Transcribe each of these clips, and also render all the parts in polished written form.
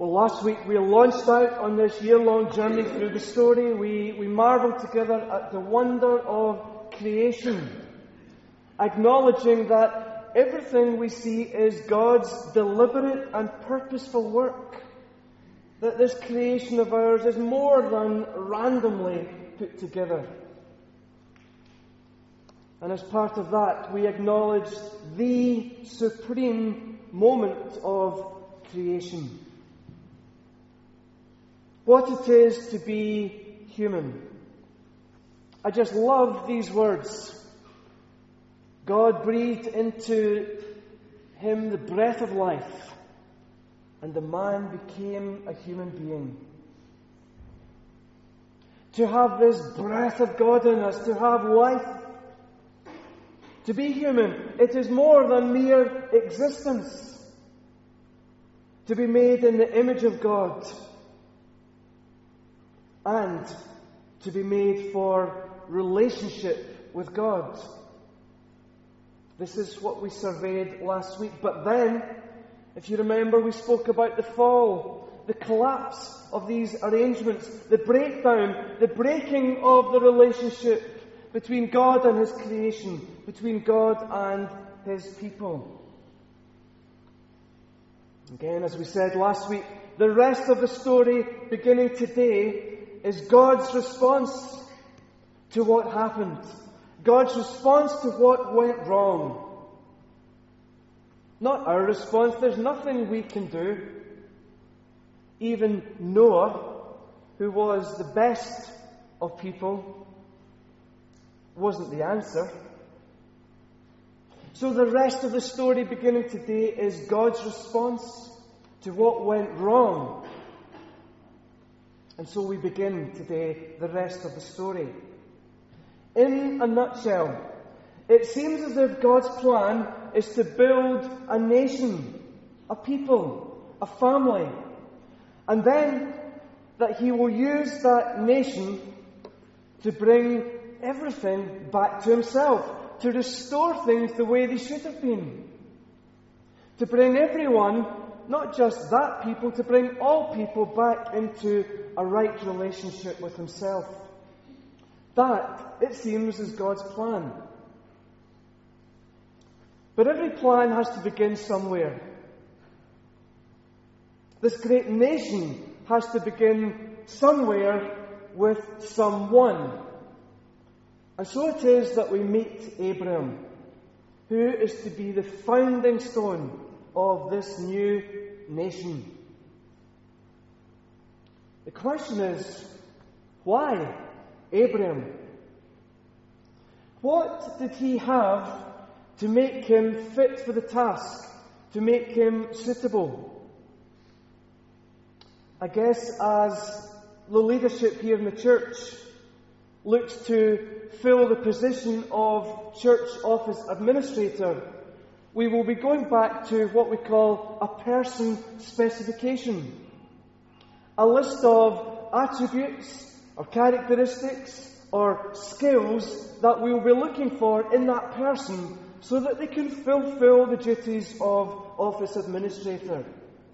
Well, last week we launched out on this year-long journey through the story. We marvelled together at the wonder of creation, acknowledging that everything we see is God's deliberate and purposeful work, that this creation of ours is more than randomly put together. And as part of that, we acknowledged the supreme moment of creation. What it is to be human. I just love these words. God breathed into him the breath of life, and the man became a human being. To have this breath of God in us, to have life, to be human, it is more than mere existence. To be made in the image of God, and to be made for relationship with God. This is what we surveyed last week. But then, if you remember, we spoke about the fall, the collapse of these arrangements, the breakdown, the breaking of the relationship between God and His creation, between God and His people. Again, as we said last week, the rest of the story beginning today is God's response to what happened. God's response to what went wrong. Not our response. There's nothing we can do. Even Noah, who was the best of people, wasn't the answer. So the rest of the story beginning today is God's response to what went wrong. And so we begin today the rest of the story. In a nutshell, it seems as if God's plan is to build a nation, a people, a family, and then that He will use that nation to bring everything back to Himself, to restore things the way they should have been, to bring everyone, not just that people, to bring all people back into a right relationship with Himself. That, it seems, is God's plan. But every plan has to begin somewhere. This great nation has to begin somewhere with someone. And so it is that we meet Abraham, who is to be the founding stone of this new nation. The question is, why Abraham? What did he have to make him fit for the task, to make him suitable? I guess as the leadership here in the church looks to fill the position of church office administrator, we will be going back to what we call a person specification. A list of attributes or characteristics or skills that we will be looking for in that person so that they can fulfill the duties of office administrator.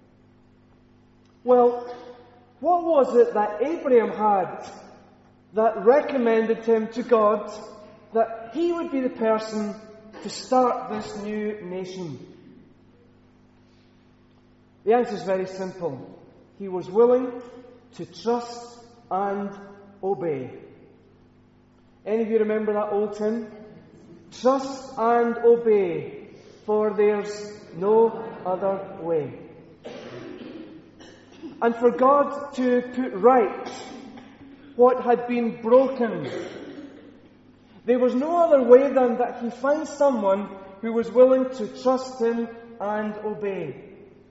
Well, what was it that Abraham had that recommended him to God that he would be the person to start this new nation? The answer is very simple. He was willing to trust and obey. Any of you remember that old hymn? Trust and obey, for there's no other way. And for God to put right what had been broken, there was no other way than that He find someone who was willing to trust Him and obey.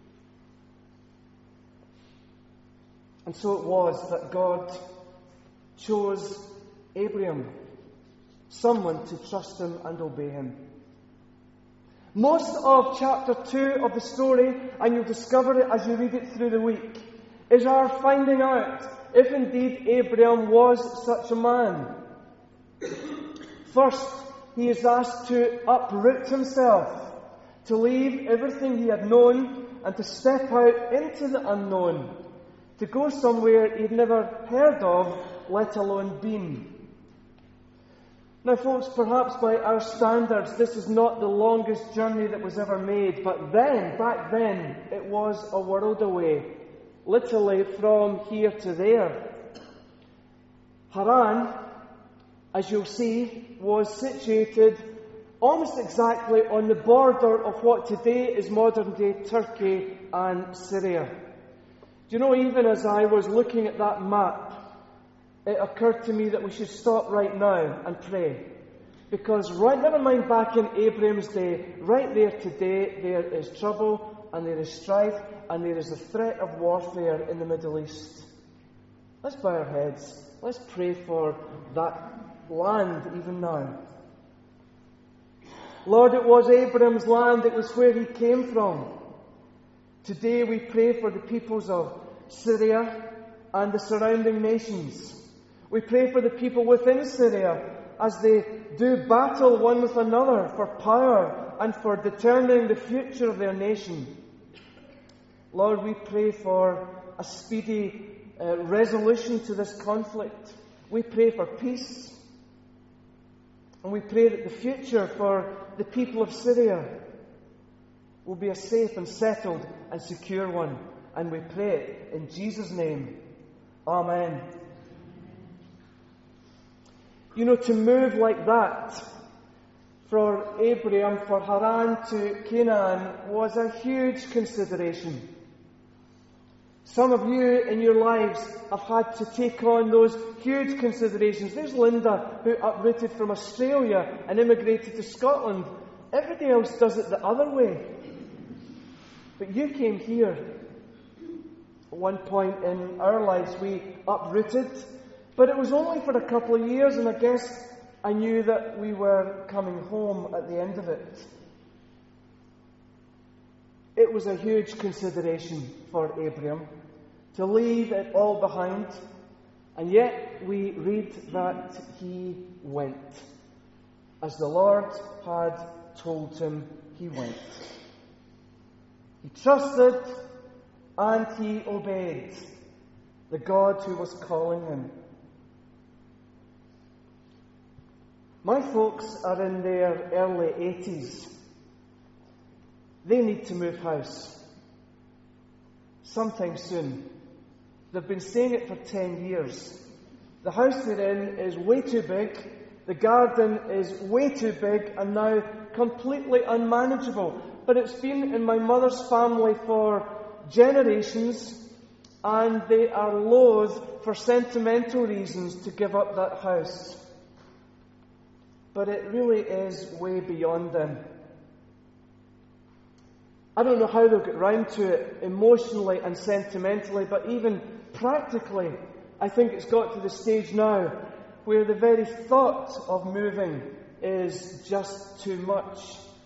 And so it was that God chose Abraham, someone to trust Him and obey Him. Most of chapter 2 of the story, and you'll discover it as you read it through the week, is our finding out if indeed Abraham was such a man. First, he is asked to uproot himself, to leave everything he had known and to step out into the unknown, to go somewhere he'd never heard of, let alone been. Now, folks, perhaps by our standards, this is not the longest journey that was ever made, but back then, it was a world away, literally from here to there. Haran, as you'll see, was situated almost exactly on the border of what today is modern-day Turkey and Syria. Do you know, even as I was looking at that map, it occurred to me that we should stop right now and pray. Because never mind back in Abraham's day, right there today, there is trouble and there is strife and there is a threat of warfare in the Middle East. Let's bow our heads. Let's pray for that land even now. Lord, it was Abraham's land, it was where he came from. Today we pray for the peoples of Syria and the surrounding nations. We pray for the people within Syria as they do battle one with another for power and for determining the future of their nation. Lord, we pray for a speedy resolution to this conflict. We pray for peace. And we pray that the future for the people of Syria will be a safe and settled and secure one. And we pray it in Jesus' name. Amen. You know, to move like that for Abraham, for Haran to Canaan, was a huge consideration. Some of you in your lives have had to take on those huge considerations. There's Linda, who uprooted from Australia and immigrated to Scotland. Everybody else does it the other way. But you came here. At one point in our lives, we uprooted. But it was only for a couple of years, and I guess I knew that we were coming home at the end of it. It was a huge consideration for Abraham to leave it all behind, and yet we read that he went. As the Lord had told him, he went. He trusted and he obeyed the God who was calling him. My folks are in their early 80s. They need to move house sometime soon. They've been saying it for 10 years. The house they're in is way too big. The garden is way too big and now completely unmanageable. But it's been in my mother's family for generations, and they are loath, for sentimental reasons, to give up that house. But it really is way beyond them. I don't know how they'll get round to it emotionally and sentimentally, but even practically, I think it's got to the stage now where the very thought of moving is just too much.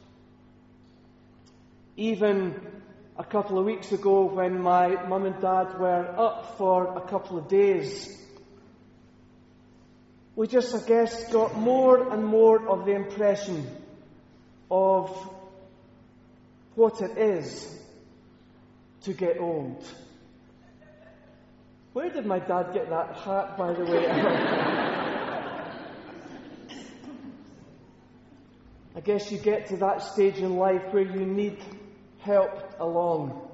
Even a couple of weeks ago, when my mum and dad were up for a couple of days, we just, I guess, got more and more of the impression of what it is to get old. Where did my dad get that hat, by the way? I guess you get to that stage in life where you need help along.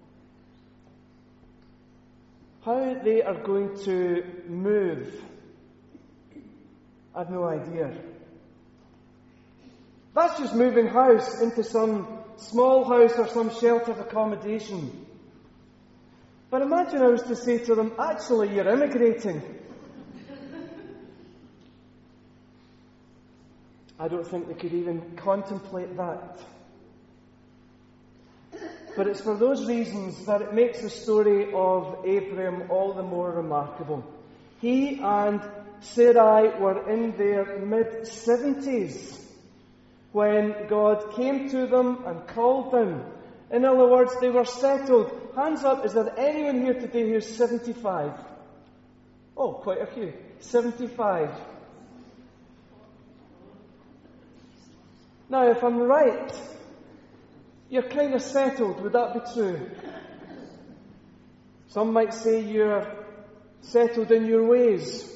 How they are going to move, I've no idea. That's just moving house into some small house or some sheltered accommodation. But imagine I was to say to them, actually, you're immigrating. I don't think they could even contemplate that. But it's for those reasons that it makes the story of Abraham all the more remarkable. He and Sarai were in their mid-70s when God came to them and called them. In other words, they were settled. Hands up, is there anyone here today who's 75? Oh, quite a few. 75. Now, if I'm right, you're kind of settled. Would that be true? Some might say you're settled in your ways.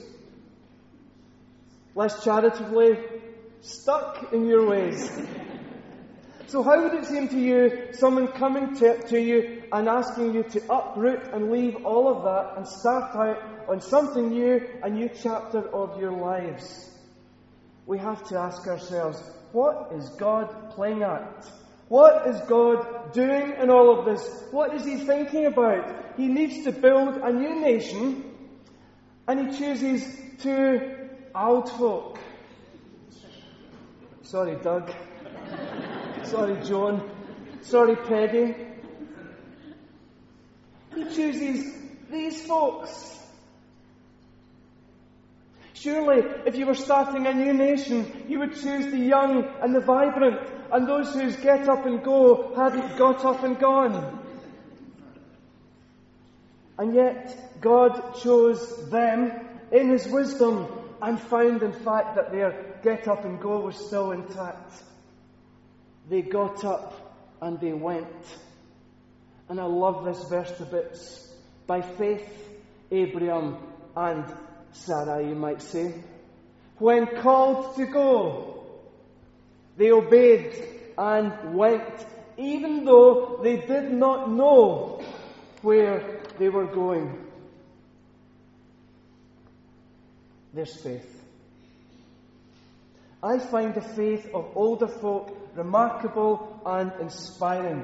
Less charitably, stuck in your ways. So how would it seem to you, someone coming to you and asking you to uproot and leave all of that and start out on something new, a new chapter of your lives? We have to ask ourselves, what is God playing at? What is God doing in all of this? What is He thinking about? He needs to build a new nation, and He chooses two old folk. Sorry, Doug. Sorry, Joan. Sorry, Peggy. He chooses these folks. Surely, if you were starting a new nation, you would choose the young and the vibrant, and those whose get up and go hadn't got up and gone. And yet, God chose them in His wisdom and found, in fact, that their get up and go was still intact. They got up and they went. And I love this verse to bits. By faith, Abraham and Sarah, you might say, when called to go, they obeyed and went, even though they did not know where they were going. There's faith. I find the faith of older folk remarkable and inspiring.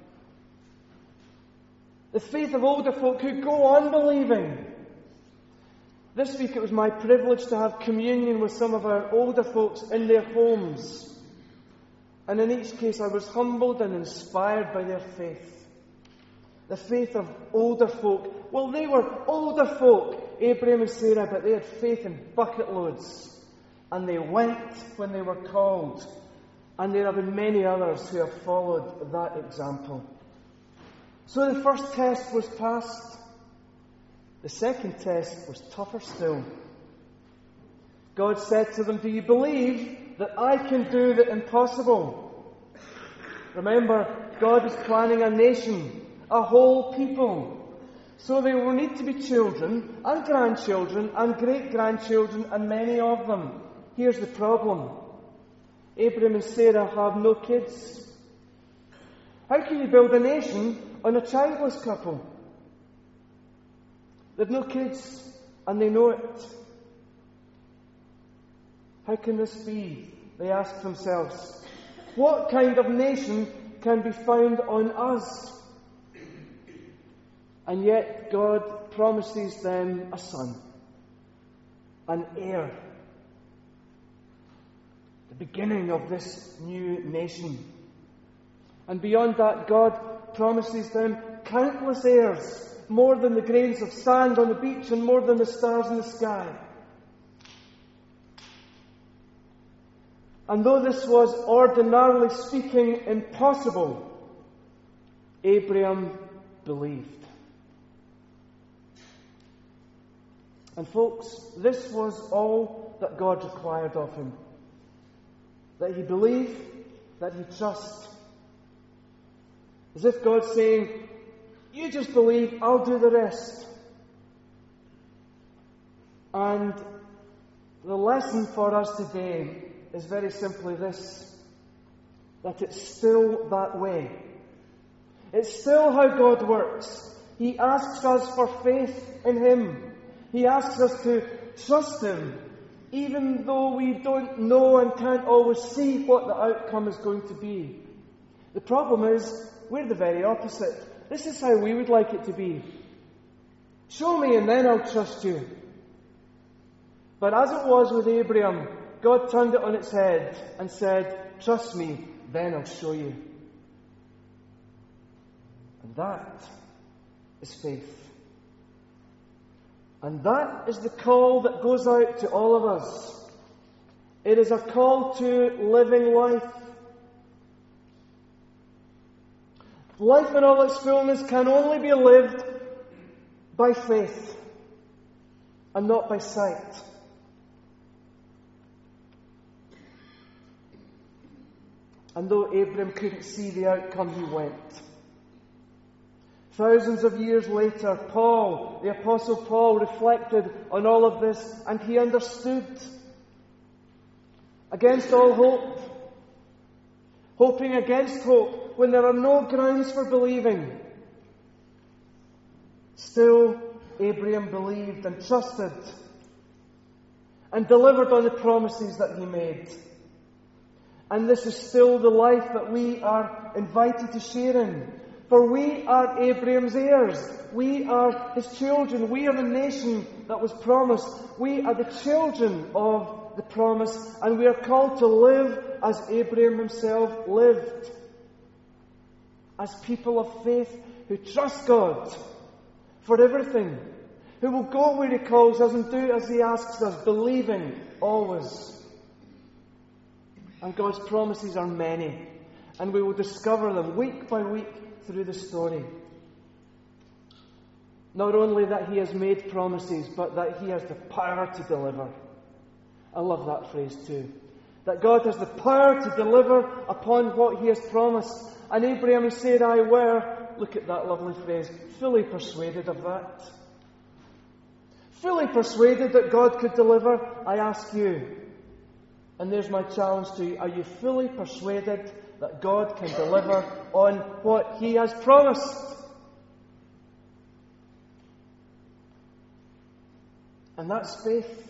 The faith of older folk who go on believing. This week it was my privilege to have communion with some of our older folks in their homes. And in each case I was humbled and inspired by their faith. The faith of older folk. Well, they were older folk, Abraham and Sarah, but they had faith in bucket loads. And they went when they were called. And there have been many others who have followed that example. So the first test was passed. The second test was tougher still. God said to them, do you believe that I can do the impossible? Remember, God is planning a nation, a whole people. So there will need to be children and grandchildren and great-grandchildren, and many of them. Here's the problem. Abraham and Sarah have no kids. How can you build a nation on a childless couple? They've no kids, and they know it. How can this be? They ask themselves. What kind of nation can be found on us? And yet God promises them a son, an heir, the beginning of this new nation. And beyond that, God promises them countless heirs, more than the grains of sand on the beach and more than the stars in the sky. And though this was, ordinarily speaking, impossible, Abraham believed. And folks, this was all that God required of him. That he believe, that he trust. As if God's saying, you just believe, I'll do the rest. And the lesson for us today is very simply this, that it's still that way. It's still how God works. He asks us for faith in Him. He asks us to trust Him, even though we don't know and can't always see what the outcome is going to be. The problem is, we're the very opposite. This is how we would like it to be. Show me and then I'll trust you. But as it was with Abraham, God turned it on its head and said, trust me, then I'll show you. And that is faith. And that is the call that goes out to all of us. It is a call to living life. Life in all its fullness can only be lived by faith and not by sight. And though Abram couldn't see the outcome, he went. Thousands of years later, Paul, the Apostle Paul, reflected on all of this, and he understood. Against all hope, hoping against hope, when there are no grounds for believing, still Abram believed and trusted and delivered on the promises that he made. And this is still the life that we are invited to share in. For we are Abraham's heirs. We are his children. We are the nation that was promised. We are the children of the promise. And we are called to live as Abraham himself lived. As people of faith who trust God for everything. Who will go where he calls us and do as he asks us, believing always. And God's promises are many, and we will discover them week by week through the story. Not only that he has made promises, but that he has the power to deliver. I love that phrase too. That God has the power to deliver upon what he has promised. And Abraham and Sarai were, look at that lovely phrase, fully persuaded of that. Fully persuaded that God could deliver. I ask you, and there's my challenge to you, are you fully persuaded that God can deliver on what he has promised? And that's faith.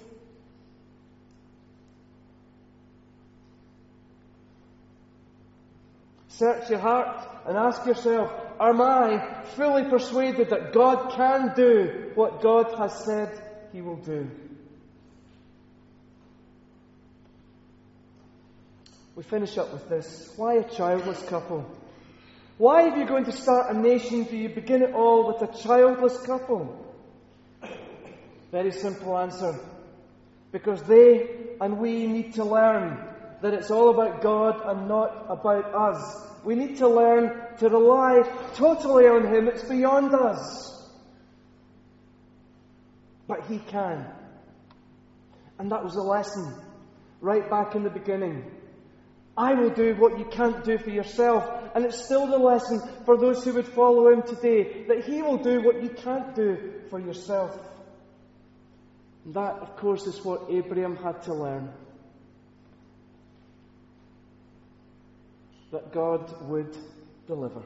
Search your heart and ask yourself, am I fully persuaded that God can do what God has said he will do? We finish up with this. Why a childless couple? Why, if you're going to start a nation, do you begin it all with a childless couple? Very simple answer. Because they and we need to learn that it's all about God and not about us. We need to learn to rely totally on him. It's beyond us. But he can. And that was a lesson right back in the beginning. I will do what you can't do for yourself. And it's still the lesson for those who would follow him today, that he will do what you can't do for yourself. And that, of course, is what Abraham had to learn. That God would deliver.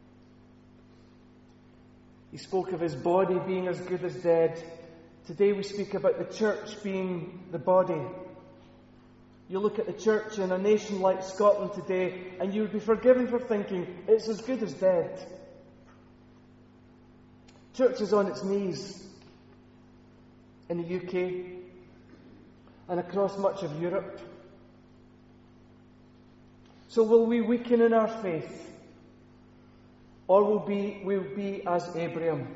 He spoke of his body being as good as dead. Today we speak about the church being the body. You look at the church in a nation like Scotland today, and you would be forgiven for thinking it's as good as dead. Church is on its knees in the UK and across much of Europe. So will we weaken in our faith, or will we be as Abraham?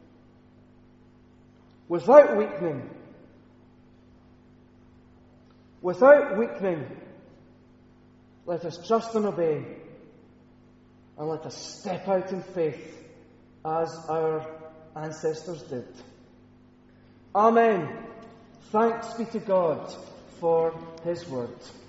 Without weakening, let us trust and obey, and let us step out in faith as our ancestors did. Amen. Thanks be to God for his word.